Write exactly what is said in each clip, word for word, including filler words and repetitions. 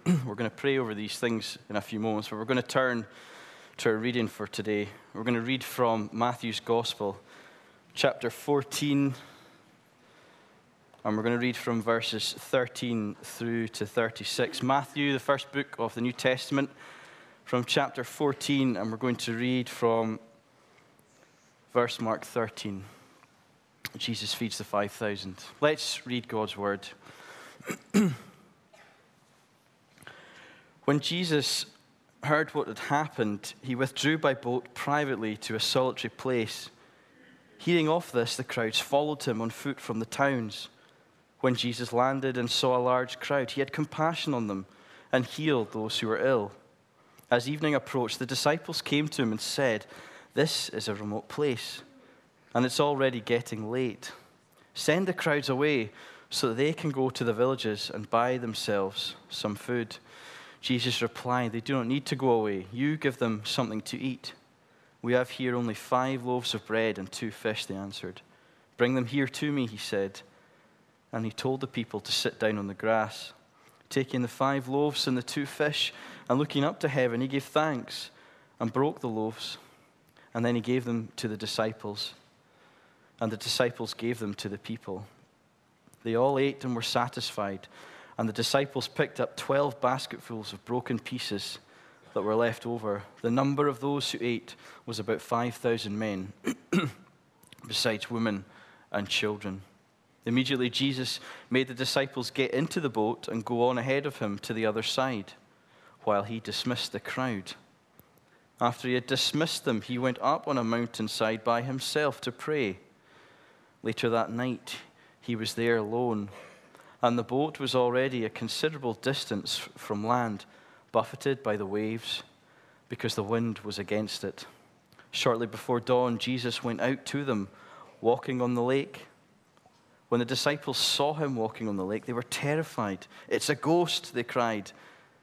We're going to pray over these things in a few moments, but we're going to turn to our reading for today. We're going to read from Matthew's Gospel, chapter fourteen, and we're going to read from verses thirteen through to thirty-six. Matthew, the first book of the New Testament, from chapter fourteen, and we're going to read from verse mark thirteen. Jesus feeds the five thousand. Let's read God's word. When Jesus heard what had happened, he withdrew by boat privately to a solitary place. Hearing of this, the crowds followed him on foot from the towns. When Jesus landed and saw a large crowd, he had compassion on them and healed those who were ill. As evening approached, the disciples came to him and said, "This is a remote place, and it's already getting late. Send the crowds away so that they can go to the villages and buy themselves some food." Jesus replied, "They do not need to go away. You give them something to eat." "We have here only five loaves of bread and two fish," they answered. "Bring them here to me," he said. And he told the people to sit down on the grass. Taking the five loaves and the two fish, and looking up to heaven, he gave thanks and broke the loaves. And then he gave them to the disciples, and the disciples gave them to the people. They all ate and were satisfied. And the disciples picked up twelve basketfuls of broken pieces that were left over. The number of those who ate was about five thousand men, besides women and children. Immediately Jesus made the disciples get into the boat and go on ahead of him to the other side, while he dismissed the crowd. After he had dismissed them, he went up on a mountainside by himself to pray. Later that night, he was there alone. And the boat was already a considerable distance from land, buffeted by the waves, because the wind was against it. Shortly before dawn, Jesus went out to them, walking on the lake. When the disciples saw him walking on the lake, they were terrified. "It's a ghost," they cried.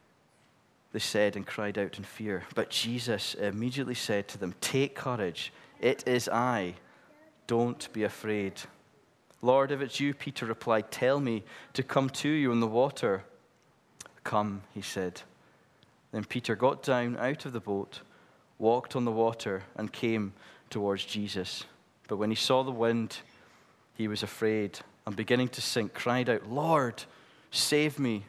They said and cried out in fear. But Jesus immediately said to them, "Take courage, it is I. Don't be afraid." "Lord, if it's you," Peter replied, "tell me to come to you on the water." "Come," he said. Then Peter got down out of the boat, walked on the water, and came towards Jesus. But when he saw the wind, he was afraid, and beginning to sink, cried out, "Lord, save me."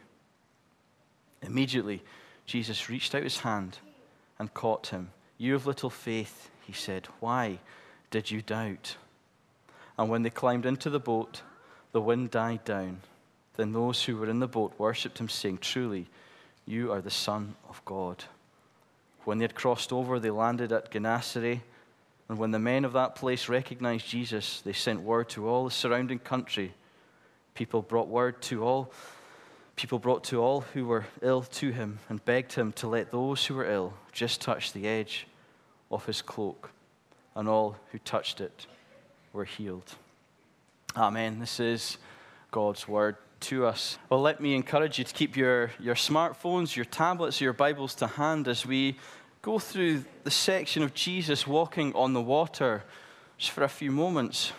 Immediately, Jesus reached out his hand and caught him. "You of little faith," he said, "why did you doubt?" And when they climbed into the boat, the wind died down. Then those who were in the boat worshipped him, saying, "Truly, you are the Son of God." When they had crossed over, they landed at Gennesaret. And when the men of that place recognized Jesus, they sent word to all the surrounding country. People brought word to all, people brought to all who were ill to him and begged him to let those who were ill just touch the edge of his cloak. And all who touched it were healed. Amen. This is God's word to us. Well, let me encourage you to keep your, your smartphones, your tablets, your Bibles to hand as we go through the section of Jesus walking on the water just for a few moments.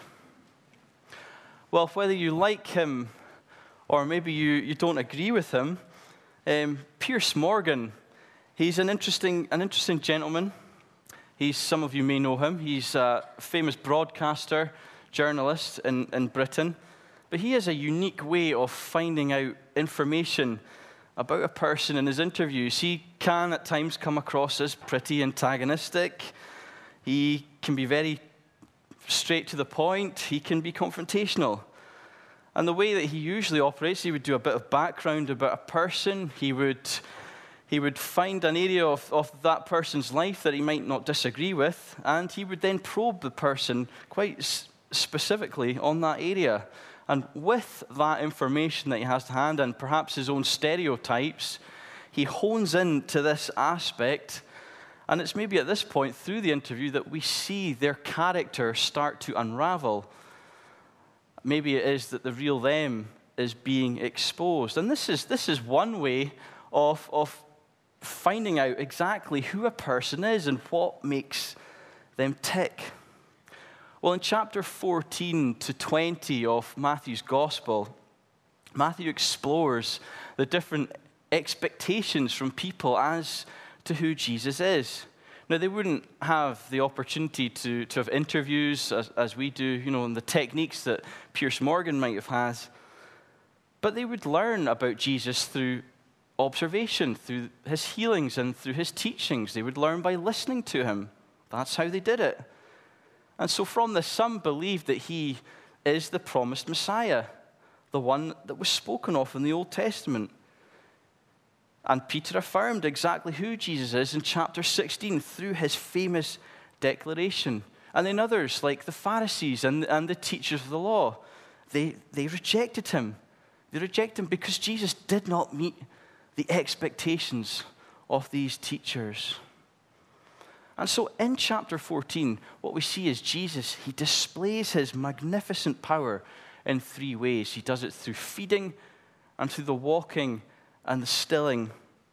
Well, whether you like him or maybe you, you don't agree with him, um, Piers Morgan, he's an interesting, an interesting gentleman. He's, some of you may know him. He's a famous broadcaster, journalist in, in Britain. But he has a unique way of finding out information about a person in his interviews. He can at times come across as pretty antagonistic. He can be very straight to the point. He can be confrontational. And the way that he usually operates, he would do a bit of background about a person. He would... He would find an area of, of that person's life that he might not disagree with, and he would then probe the person quite s- specifically on that area. And with that information that he has to hand, and perhaps his own stereotypes, he hones in to this aspect, and it's maybe at this point through the interview that we see their character start to unravel. Maybe it is that the real them is being exposed. And this is, this is one way of, of finding out exactly who a person is and what makes them tick. Well, in chapter fourteen to twenty of Matthew's Gospel, Matthew explores the different expectations from people as to who Jesus is. Now, they wouldn't have the opportunity to, to have interviews as, as we do, you know, and the techniques that Piers Morgan might have had. But they would learn about Jesus through observation, through his healings and through his teachings. They would learn by listening to him. That's how they did it. And so from this, some believed that he is the promised Messiah, the one that was spoken of in the Old Testament. And Peter affirmed exactly who Jesus is in chapter sixteen through his famous declaration. And then others, like the Pharisees and, and the teachers of the law, they, they rejected him. They rejected him because Jesus did not meet the expectations of these teachers. And so in chapter fourteen, what we see is Jesus, he displays his magnificent power in three ways. He does it through feeding and through the walking and the stilling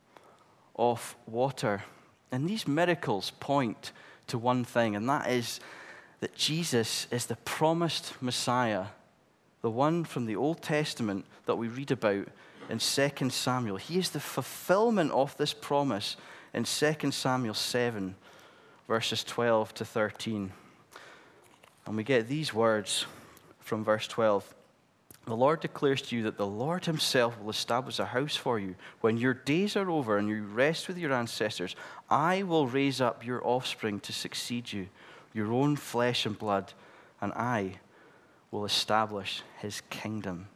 of water. And these miracles point to one thing, and that is that Jesus is the promised Messiah, the one from the Old Testament that we read about in Second Samuel. He is the fulfillment of this promise in Second Samuel seven, verses twelve to thirteen. And we get these words from verse twelve. The Lord declares to you that the Lord himself will establish a house for you. When your days are over and you rest with your ancestors, I will raise up your offspring to succeed you, your own flesh and blood, and I will establish his kingdom.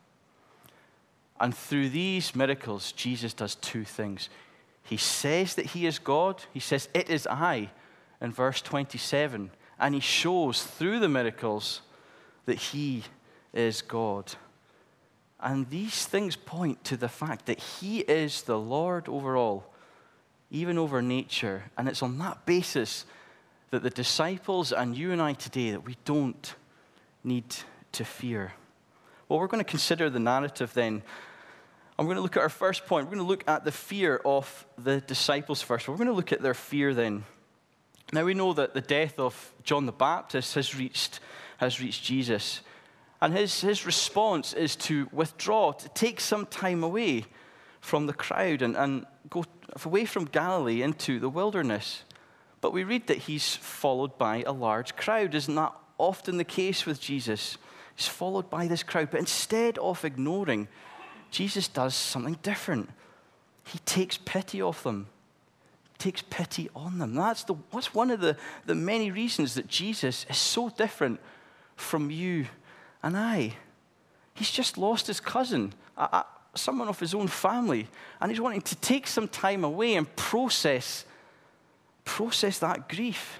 And through these miracles, Jesus does two things. He says that he is God. He says, it is I, in verse twenty-seven. And he shows through the miracles that he is God. And these things point to the fact that he is the Lord over all, even over nature. And it's on that basis that the disciples and you and I today, that we don't need to fear. Well, we're going to consider the narrative then. And we're going to look at our first point. We're going to look at the fear of the disciples first. We're going to look at their fear then. Now, we know that the death of John the Baptist has reached, has reached Jesus. And his, his response is to withdraw, to take some time away from the crowd and, and go away from Galilee into the wilderness. But we read that he's followed by a large crowd. Isn't that often the case with Jesus? He's followed by this crowd. But instead of ignoring, Jesus does something different. He takes pity of them. Takes pity on them. That's, the, that's one of the, the many reasons that Jesus is so different from you and I. He's just lost his cousin, a, a, someone of his own family, and he's wanting to take some time away and process, process that grief.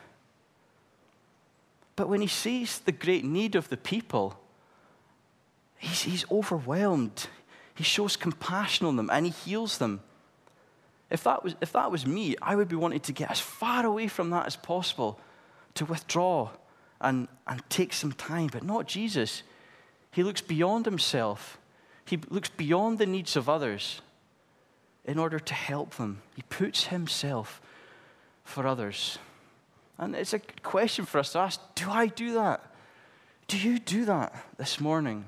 But when he sees the great need of the people, he's, he's overwhelmed. He shows compassion on them and he heals them. If that was, if that was me, I would be wanting to get as far away from that as possible, to withdraw and, and take some time. But not Jesus. He looks beyond himself. He looks beyond the needs of others in order to help them. He puts himself for others. And it's a good question for us to ask, do I do that? Do you do that this morning?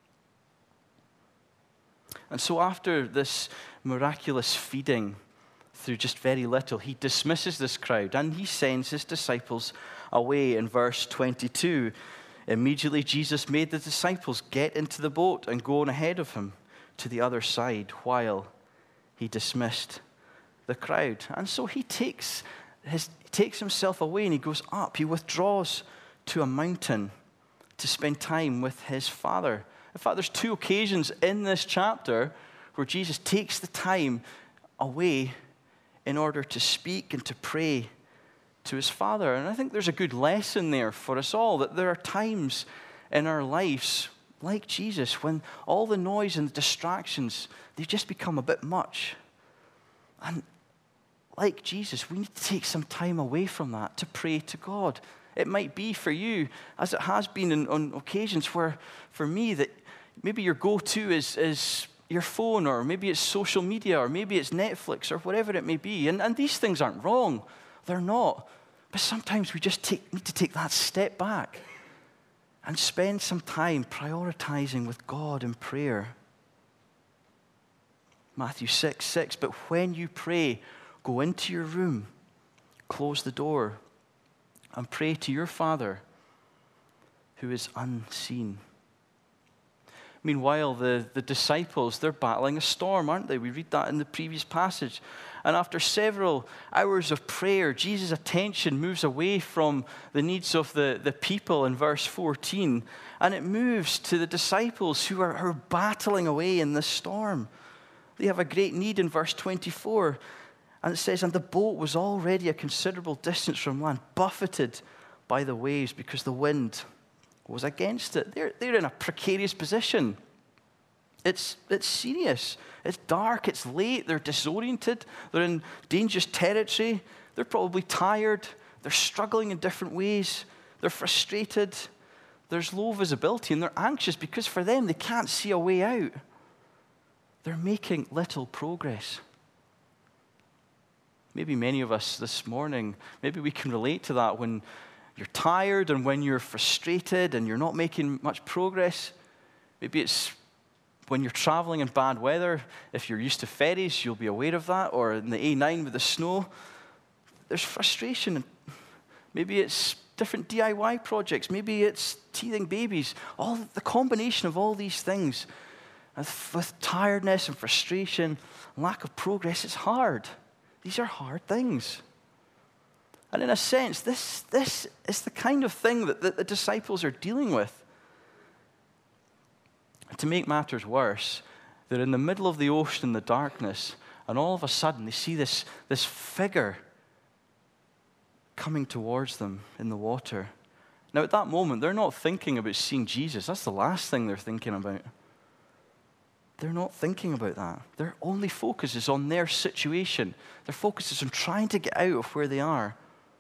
And so after this miraculous feeding through just very little, he dismisses this crowd and he sends his disciples away in verse twenty-two. Immediately Jesus made the disciples get into the boat and go on ahead of him to the other side while he dismissed the crowd. And so he takes, his, he takes himself away and he goes up. He withdraws to a mountain to spend time with his Father. In fact, there's two occasions in this chapter where Jesus takes the time away in order to speak and to pray to his Father. And I think there's a good lesson there for us all, that there are times in our lives, like Jesus, when all the noise and the distractions, they just become a bit much. And like Jesus, we need to take some time away from that to pray to God. It might be for you, as it has been in, on occasions where, for me, that maybe your go-to is, is your phone, or maybe it's social media, or maybe it's Netflix, or whatever it may be. And, and these things aren't wrong. They're not. But sometimes we just take, need to take that step back and spend some time prioritizing with God in prayer. Matthew six six, but when you pray, go into your room, close the door, and pray to your Father who is unseen. Meanwhile, the, the disciples, they're battling a storm, aren't they? We read that in the previous passage. And after several hours of prayer, Jesus' attention moves away from the needs of the, the people in verse fourteen, and it moves to the disciples who are, are battling away in this storm. They have a great need in verse twenty-four. And it says, and the boat was already a considerable distance from land, buffeted by the waves because the wind was against it. They're, they're in a precarious position. It's, it's serious. It's dark. It's late. They're disoriented. They're in dangerous territory. They're probably tired. They're struggling in different ways. They're frustrated. There's low visibility, and they're anxious because for them, they can't see a way out. They're making little progress. Maybe many of us this morning, maybe we can relate to that when you're tired and when you're frustrated and you're not making much progress. Maybe it's when you're traveling in bad weather. If you're used to ferries, you'll be aware of that. Or in the A nine with the snow, there's frustration. Maybe it's different D I Y projects. Maybe it's teething babies. All the combination of all these things, with tiredness and frustration, lack of progress, it's hard. These are hard things. And in a sense, this, this is the kind of thing that the, the disciples are dealing with. To make matters worse, they're in the middle of the ocean in the darkness, and all of a sudden they see this, this figure coming towards them in the water. Now, at that moment, they're not thinking about seeing Jesus. That's the last thing they're thinking about. They're not thinking about that. Their only focus is on their situation. Their focus is on trying to get out of where they are.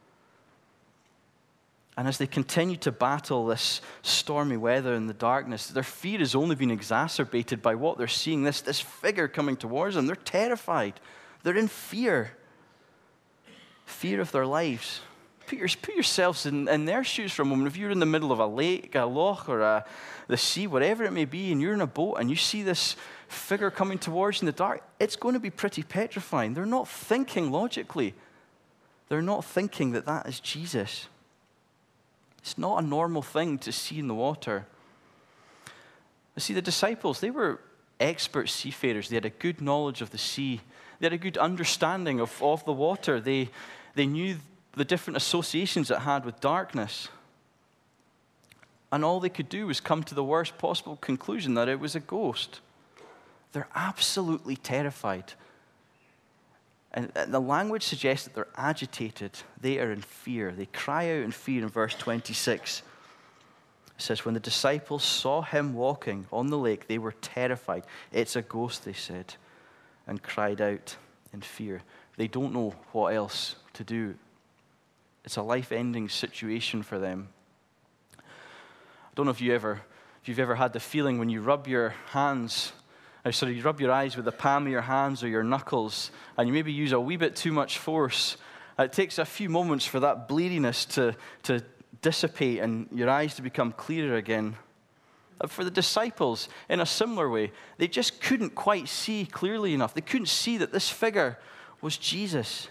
And as they continue to battle this stormy weather and the darkness, their fear is only being exacerbated by what they're seeing, this, this figure coming towards them. They're terrified. They're in fear. Fear of their lives. Put, your, put yourselves in, in their shoes for a moment. If you're in the middle of a lake, a loch, or a, the sea, whatever it may be, and you're in a boat and you see this figure coming towards you in the dark, it's going to be pretty petrifying. They're not thinking logically. They're not thinking that that is Jesus. It's not a normal thing to see in the water. You see, the disciples, they were expert seafarers. They had a good knowledge of the sea. They had a good understanding of, of the water. They, they knew the different associations it had with darkness. And all they could do was come to the worst possible conclusion, that it was a ghost. They're absolutely terrified. And the language suggests that they're agitated. They are in fear. They cry out in fear in verse twenty-six. It says, when the disciples saw him walking on the lake, they were terrified. It's a ghost, they said, and cried out in fear. They don't know what else to do. It's a life-ending situation for them. I don't know if you ever, if you've ever had the feeling when you rub your hands, or sorry, you rub your eyes with the palm of your hands or your knuckles, and you maybe use a wee bit too much force. It takes a few moments for that bleediness to, to dissipate and your eyes to become clearer again. For the disciples, in a similar way, they just couldn't quite see clearly enough. They couldn't see that this figure was Jesus.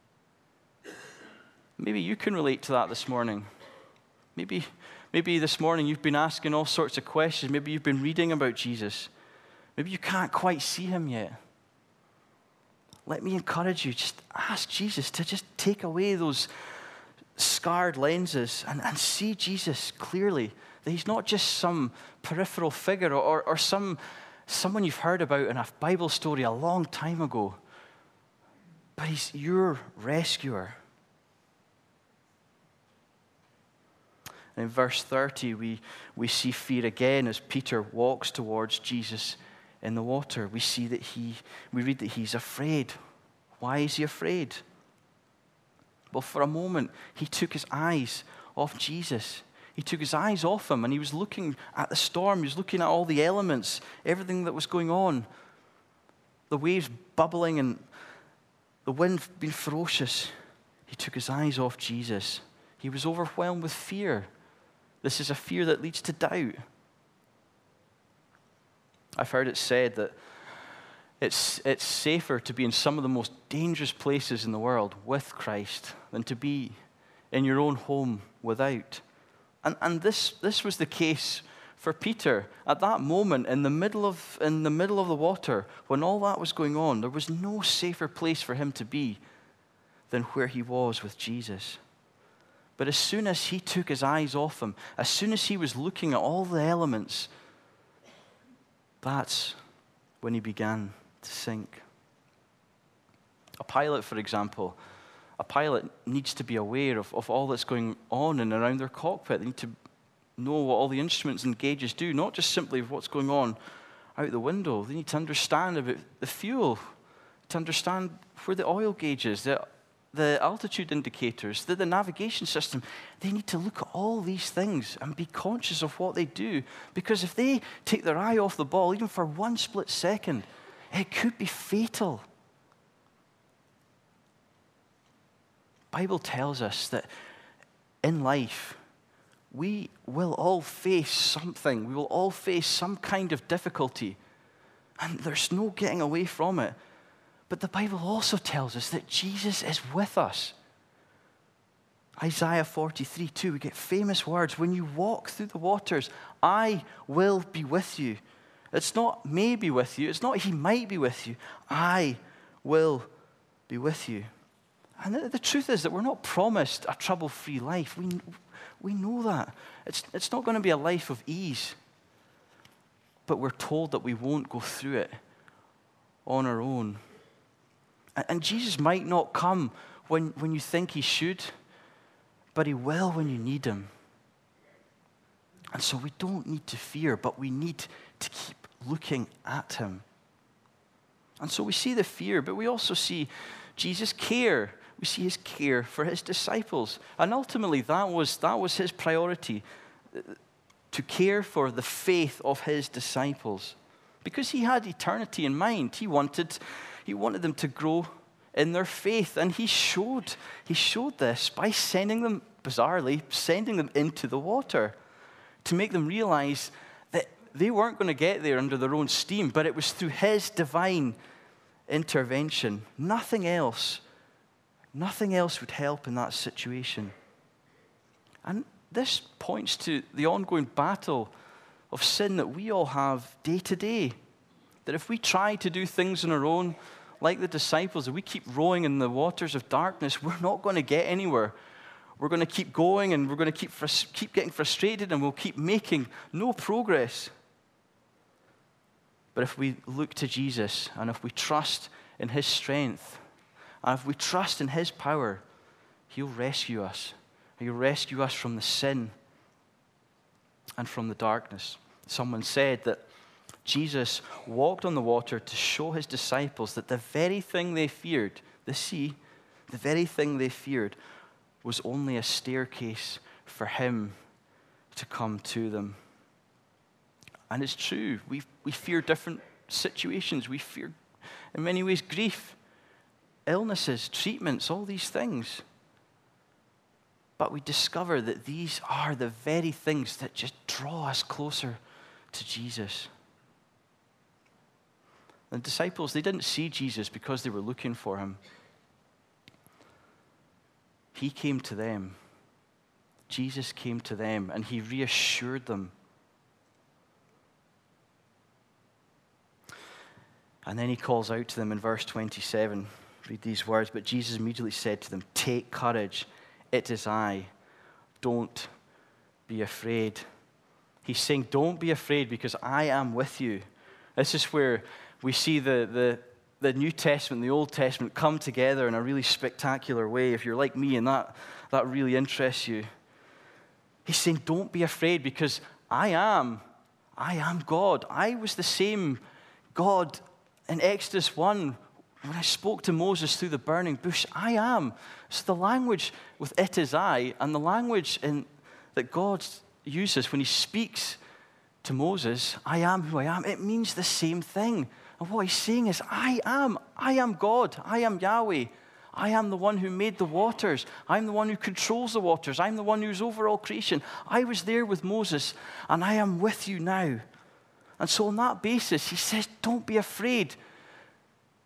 Maybe you can relate to that this morning. Maybe, maybe this morning you've been asking all sorts of questions. Maybe you've been reading about Jesus. Maybe you can't quite see him yet. Let me encourage you, just ask Jesus to just take away those scarred lenses and, and see Jesus clearly. That he's not just some peripheral figure or, or some someone you've heard about in a Bible story a long time ago. But he's your rescuer. And in verse thirty, we, we see fear again as Peter walks towards Jesus in the water. We see that he, we read that he's afraid. Why is he afraid? Well, for a moment, he took his eyes off Jesus. He took his eyes off him, and he was looking at the storm. He was looking at all the elements, everything that was going on. The waves bubbling and the wind being ferocious. He took his eyes off Jesus. He was overwhelmed with fear. This is a fear that leads to doubt. I've heard it said that It's, it's safer to be in some of the most dangerous places in the world with Christ than to be in your own home without. And, and this, this was the case for Peter. At that moment, in the middle of, in the middle of the water, when all that was going on, there was no safer place for him to be than where he was with Jesus. But as soon as he took his eyes off him, as soon as he was looking at all the elements, that's when he began to sink. A pilot, for example, a pilot needs to be aware of, of all that's going on and around their cockpit. They need to know what all the instruments and gauges do, not just simply what's going on out the window. They need to understand about the fuel, to understand where the oil gauge is, the, the altitude indicators, the, the navigation system. They need to look at all these things and be conscious of what they do, because if they take their eye off the ball, even for one split second, it could be fatal. The Bible tells us that in life, we will all face something. We will all face some kind of difficulty. And there's no getting away from it. But the Bible also tells us that Jesus is with us. Isaiah forty-three two, we get famous words. When you walk through the waters, I will be with you. It's not may be with you. It's not he might be with you. I will be with you. And the, the truth is that we're not promised a trouble-free life. We We know that. It's, it's not going to be a life of ease. But we're told that we won't go through it on our own. And, and Jesus might not come when, when you think he should, but he will when you need him. And so we don't need to fear, but we need to keep looking at him. And so we see the fear, but we also see Jesus' care. We see his care for his disciples. And ultimately, that was, that was his priority, to care for the faith of his disciples. Because he had eternity in mind. He wanted, he wanted them to grow in their faith. And he showed, he showed this by sending them, bizarrely, sending them into the water to make them realize that they weren't going to get there under their own steam, but it was through his divine intervention. Nothing else. Nothing else would help in that situation. And this points to the ongoing battle of sin that we all have day to day. That if we try to do things on our own, like the disciples, if we keep rowing in the waters of darkness, we're not going to get anywhere. We're going to keep going, and we're going to keep, frus- keep getting frustrated, and we'll keep making no progress. But if we look to Jesus, and if we trust in his strength, and if we trust in his power, he'll rescue us. He'll rescue us from the sin and from the darkness. Someone said that Jesus walked on the water to show his disciples that the very thing they feared, the sea, the very thing they feared, was only a staircase for him to come to them. And it's true. We, we fear different situations. We fear, in many ways, grief, illnesses, treatments, all these things. But we discover that these are the very things that just draw us closer to Jesus. The disciples, they didn't see Jesus because they were looking for him. He came to them. Jesus came to them, and he reassured them. And then he calls out to them in verse twenty-seven. Read these words. But Jesus immediately said to them, "Take courage, it is I. Don't be afraid." He's saying, don't be afraid, because I am with you. This is where we see the, the, the New Testament and the Old Testament come together in a really spectacular way. If you're like me and that, that really interests you. He's saying, don't be afraid, because I am. I am God. I was the same God in Exodus one when I spoke to Moses through the burning bush. I am. So the language with it is I, and the language in, that God uses when he speaks to Moses, I am who I am, it means the same thing. And what he's saying is, I am. I am God. I am Yahweh. I am the one who made the waters. I'm the one who controls the waters. I'm the one who's over all creation. I was there with Moses, and I am with you now. And so on that basis, he says, don't be afraid.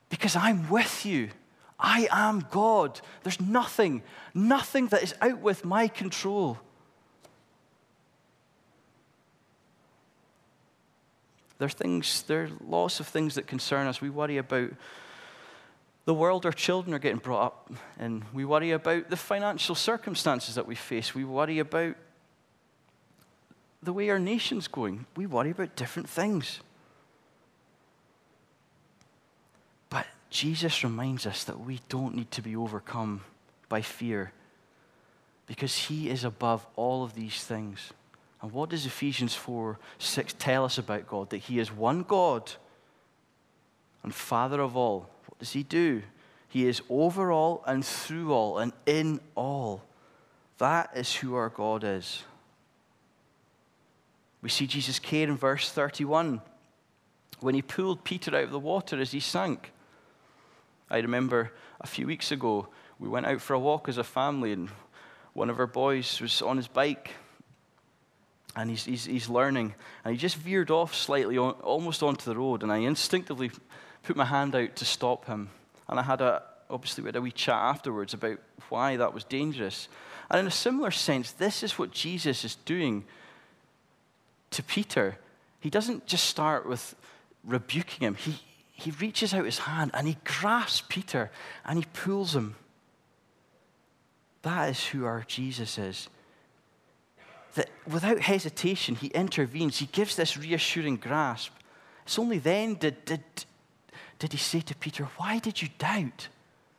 because I'm with you. I am God. There's nothing, nothing that is out with my control. There are things, there are lots of things that concern us. We worry about the world our children are getting brought up in. We worry about the financial circumstances that we face. We worry about the way our nation's going. We worry about different things. But Jesus reminds us that we don't need to be overcome by fear because he is above all of these things. And what does Ephesians four six tell us about God? That he is one God and Father of all. What does he do? He is over all and through all and in all. That is who our God is. We see Jesus' care in verse thirty-one when he pulled Peter out of the water as he sank. I remember a few weeks ago, we went out for a walk as a family, and one of our boys was on his bike, and he's, he's, he's learning, and he just veered off slightly, on, almost onto the road, and I instinctively put my hand out to stop him. And I had a, obviously we had a wee chat afterwards about why that was dangerous. And in a similar sense, this is what Jesus is doing to Peter. He doesn't just start with rebuking him. He, he reaches out his hand and he grasps Peter and he pulls him. That is who our Jesus is. That without hesitation, he intervenes. He gives this reassuring grasp. It's only then did, did, did he say to Peter, why did you doubt?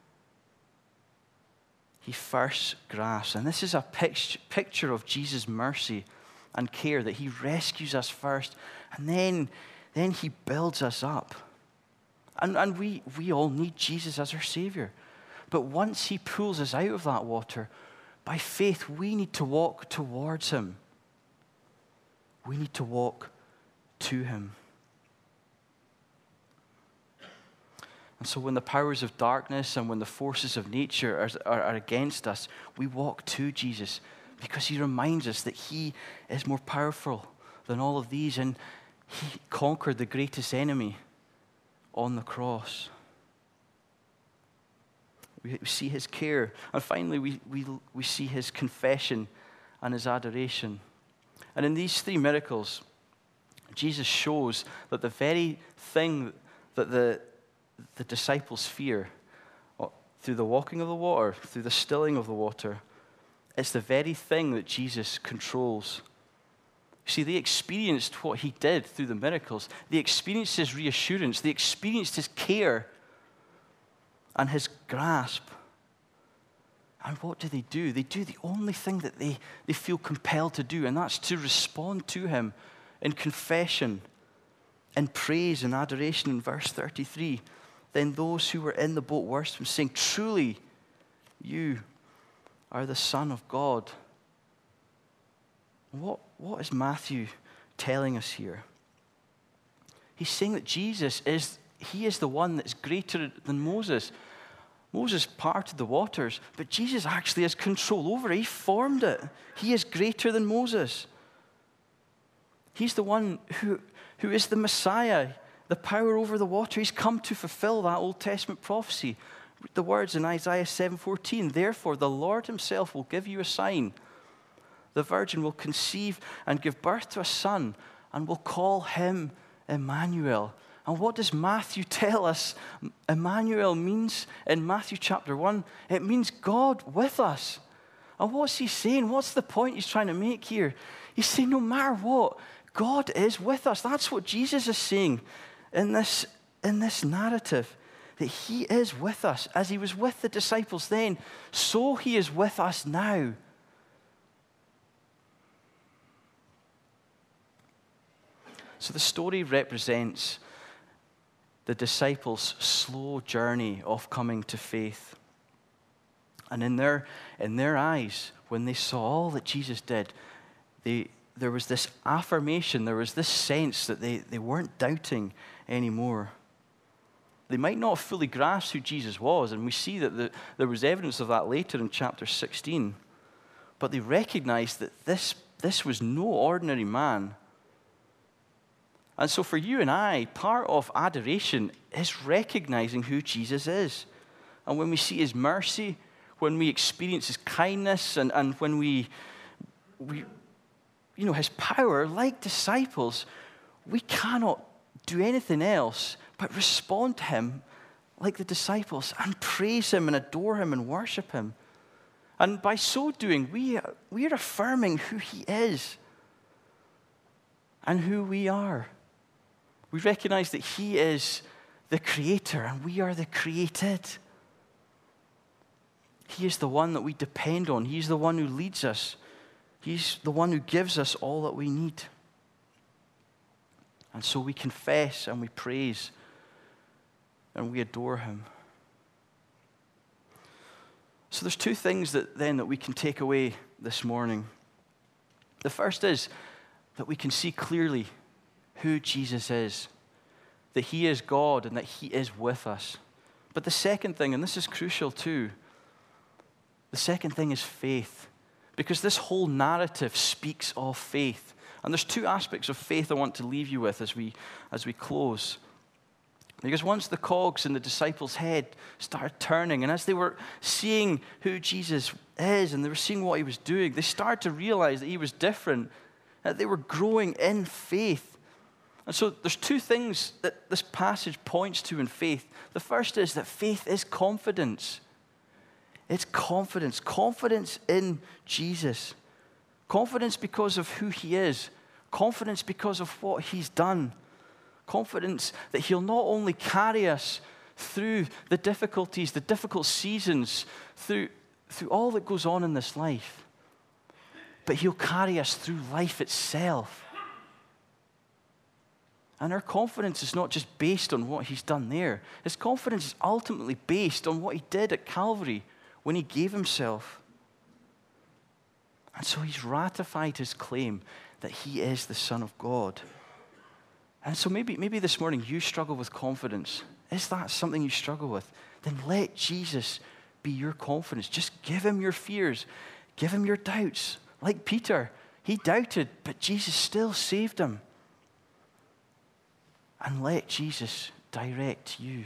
He first grasps. And this is a picture, picture of Jesus' mercy and care, that he rescues us first, and then, then he builds us up. And, and we, we all need Jesus as our Savior. But once he pulls us out of that water, by faith, we need to walk towards him. We need to walk to him. And so when the powers of darkness and when the forces of nature are, are, are against us, we walk to Jesus because he reminds us that he is more powerful than all of these, and he conquered the greatest enemy on the cross. We see his care. And finally, we, we, we see his confession and his adoration. And in these three miracles, Jesus shows that the very thing that the, the disciples fear, through the walking of the water, through the stilling of the water, it's the very thing that Jesus controls. See, they experienced what he did through the miracles. They experienced his reassurance. They experienced his care and his grasp. And what do they do? They do the only thing that they, they feel compelled to do, and that's to respond to him in confession, in praise and adoration. In verse thirty-three, then those who were in the boat worshipped him, saying, truly, you are the Son of God. What, what is Matthew telling us here? He's saying that Jesus is, he is the one that's greater than Moses. Moses parted the waters, but Jesus actually has control over it. He formed it. He is greater than Moses. He's the one who, who is the Messiah, the power over the water. He's come to fulfill that Old Testament prophecy. The words in Isaiah seven fourteen, therefore the Lord himself will give you a sign. The virgin will conceive and give birth to a son and will call him Emmanuel. And what does Matthew tell us Emmanuel means in Matthew chapter one? It means God with us. And what's he saying? What's the point he's trying to make here? He's saying no matter what, God is with us. That's what Jesus is saying in this, in this narrative, that he is with us. As he was with the disciples then, so he is with us now. So the story represents the disciples' slow journey of coming to faith. And in their, in their eyes, when they saw all that Jesus did, they, there was this affirmation, there was this sense that they, they weren't doubting anymore. They might not have fully grasped who Jesus was, and we see that the, there was evidence of that later in chapter sixteen. But they recognized that this, this was no ordinary man. And so for you and I, part of adoration is recognizing who Jesus is. And when we see his mercy, when we experience his kindness, and, and when we, we, you know, his power, like disciples, we cannot do anything else but respond to him like the disciples and praise him and adore him and worship him. And by so doing, we, we are affirming who he is and who we are. We recognize that he is the creator and we are the created. He is the one that we depend on. He's the one who leads us. He's the one who gives us all that we need. And so we confess and we praise and we adore him. So there's two things that then that we can take away this morning. The first is that we can see clearly who Jesus is, that he is God and that he is with us. But the second thing, and this is crucial too, the second thing is faith, because this whole narrative speaks of faith. And there's two aspects of faith I want to leave you with as we, as we close. Because once the cogs in the disciples' head started turning, and as they were seeing who Jesus is and they were seeing what he was doing, they started to realize that he was different, that they were growing in faith. And so there's two things that this passage points to in faith. The first is that faith is confidence. It's confidence. Confidence in Jesus. Confidence because of who he is. Confidence because of what he's done. Confidence that he'll not only carry us through the difficulties, the difficult seasons, through, through all that goes on in this life, but he'll carry us through life itself. And our confidence is not just based on what he's done there. His confidence is ultimately based on what he did at Calvary when he gave himself. And so he's ratified his claim that he is the Son of God. And so maybe, maybe this morning you struggle with confidence. Is that something you struggle with? Then let Jesus be your confidence. Just give him your fears. Give him your doubts. Like Peter, he doubted, but Jesus still saved him. And let Jesus direct you.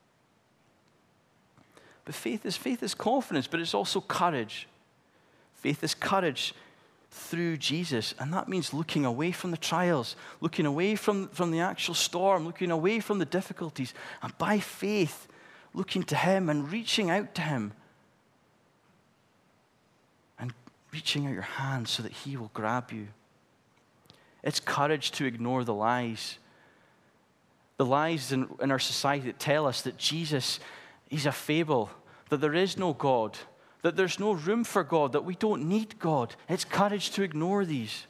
But faith is faith is confidence, but it's also courage. Faith is courage through Jesus, and that means looking away from the trials, looking away from, from the actual storm, looking away from the difficulties, and by faith, looking to him and reaching out to him, and reaching out your hand so that he will grab you. It's courage to ignore the lies. The lies in, in our society that tell us that Jesus, he's a fable, that there is no God, that there's no room for God, that we don't need God. It's courage to ignore these.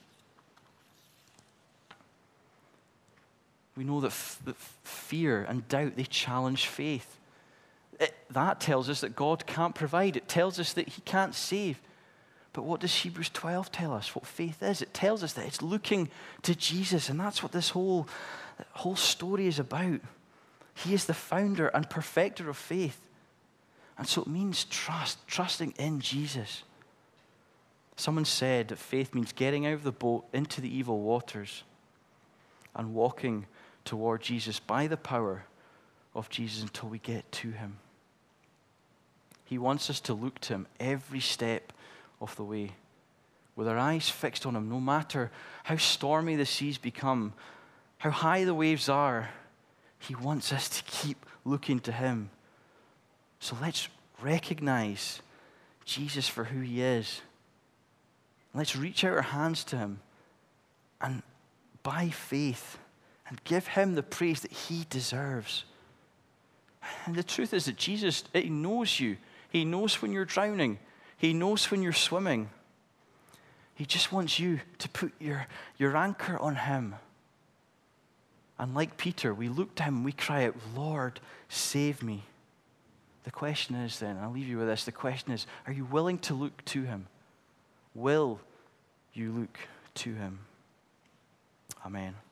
We know that, f- that fear and doubt, they challenge faith. It, that tells us that God can't provide. It tells us that he can't save. But what does Hebrews twelve tell us? What faith is? It tells us that it's looking to Jesus, and that's what this whole, whole story is about. He is the founder and perfecter of faith. And so it means trust, trusting in Jesus. Someone said that faith means getting out of the boat into the evil waters and walking toward Jesus by the power of Jesus until we get to him. He wants us to look to him every step of the way, with our eyes fixed on him, no matter how stormy the seas become, how high the waves are. He wants us to keep looking to him. So let's recognize Jesus for who he is. Let's reach out our hands to him and by faith and give him the praise that he deserves. And the truth is that Jesus, he knows you. He knows when you're drowning. He knows when you're swimming. He just wants you to put your, your anchor on him. And like Peter, we look to him and we cry out, Lord, save me. The question is then, I'll leave you with this, the question is, are you willing to look to him? Will you look to him? Amen.